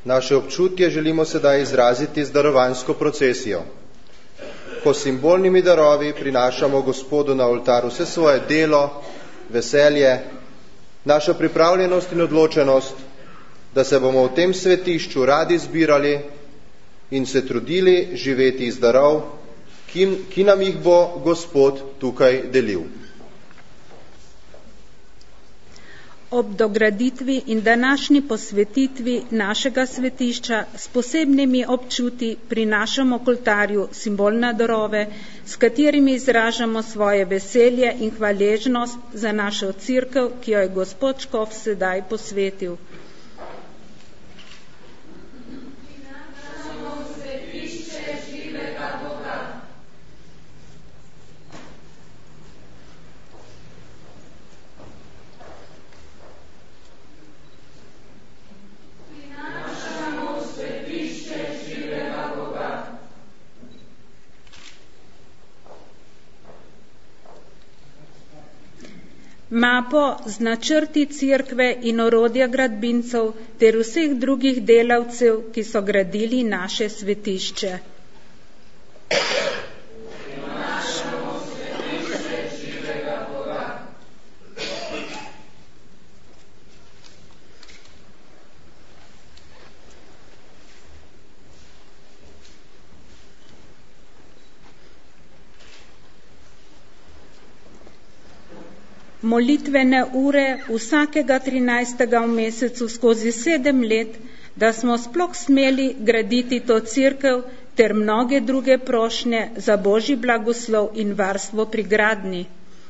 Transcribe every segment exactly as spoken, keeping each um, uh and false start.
Naše občutje želimo sedaj izraziti z darovanjsko procesijo. Ko simbolnimi darovi prinašamo Gospodu na oltar vse svoje delo, veselje, našo pripravljenost in odločenost, da se bomo v tem svetišču radi zbirali in se trudili živeti iz darov, ki, ki nam jih bo Gospod tukaj delil. Ob dograditvi in današnji posvetitvi našega svetišča s posebnimi občuti prinašamo k oltarju simbolne darove, s katerimi izražamo svoje veselje in hvaležnost za našo cerkev, ki jo je gospod škof sedaj posvetil. Mapo z načrti cerkve in orodja gradbincev ter vseh drugih delavcev, ki so gradili naše svetišče. Molitvene ure vsakega trinajstega v mesecu skozi sedem let, da smo sploh smeli graditi to cerkev ter mnoge druge prošnje za Božji blagoslov in varstvo pri gradnji.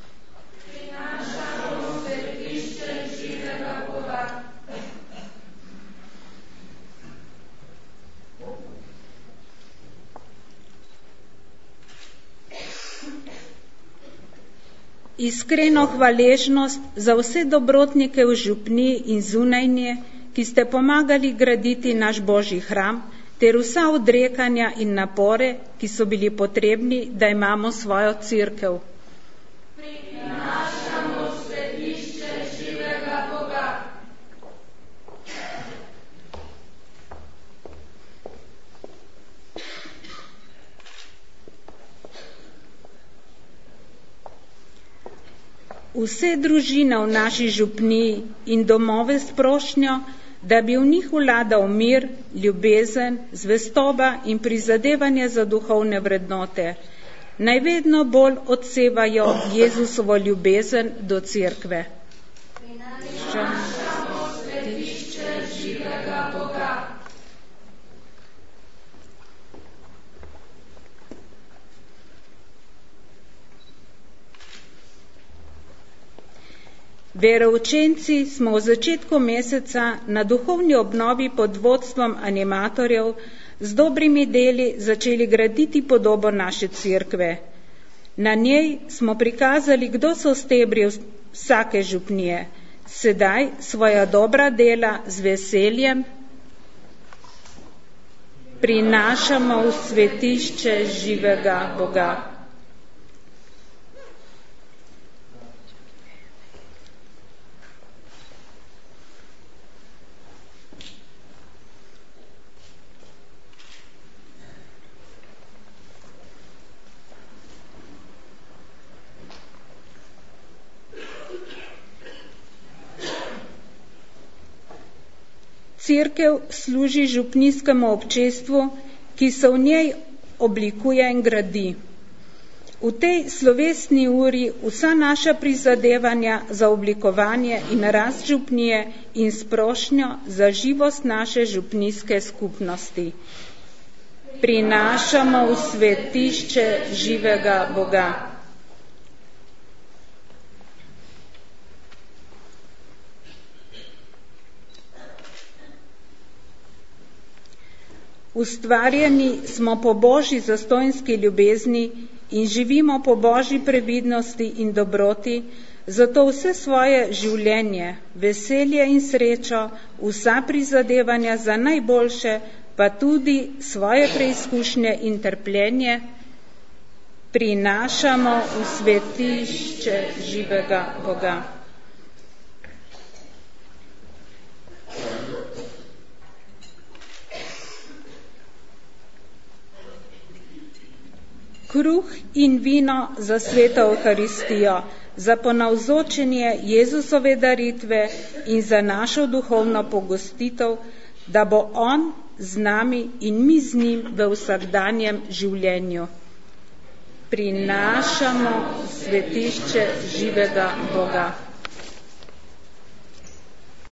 Iskreno hvaležnost za vse dobrotnike v župniji in zunaj nje, ki ste pomagali graditi naš Božji hram, ter vsa odrekanja in napore, ki so bili potrebni, da imamo svojo cerkev. Prinašamo svetišče živega Boga. Vse družine v naši župniji in domove s prošnjo, da bi v njih vladal mir, ljubezen, zvestoba in prizadevanje za duhovne vrednote, naj vedno bolj odsevajo Jezusovo ljubezen do cerkve. Prinašamo svetišče živega Boga. Veroučenci smo v začetku meseca na duhovni obnovi pod vodstvom animatorjev z dobrimi deli začeli graditi podobo naše cerkve. Na njej smo prikazali, kdo so stebri vsake župnije. Sedaj svoja dobra dela z veseljem prinašamo v svetišče živega Boga. Cerkev služi župnijskemu občestvu, ki se v njej oblikuje in gradi. V tej slovesni uri vsa naša prizadevanja za oblikovanje in rast župnije in sprošnjo za živost naše župnijske skupnosti. Prinašamo v svetišče živega Boga. Ustvarjeni smo po Božji zastonjski ljubezni in živimo po Božji previdnosti in dobroti, zato vse svoje življenje, veselje in srečo, vsa prizadevanja za najboljše, pa tudi svoje preizkušnje in trpljenje, prinašamo v svetišče živega Boga. kruh in vino za sveto Evharistijo, za ponavzočenje Jezusove daritve in za našo duhovno pogostitev, da bo On z nami in mi z njim v vsakdanjem življenju. Prinašamo svetišče živega Boga.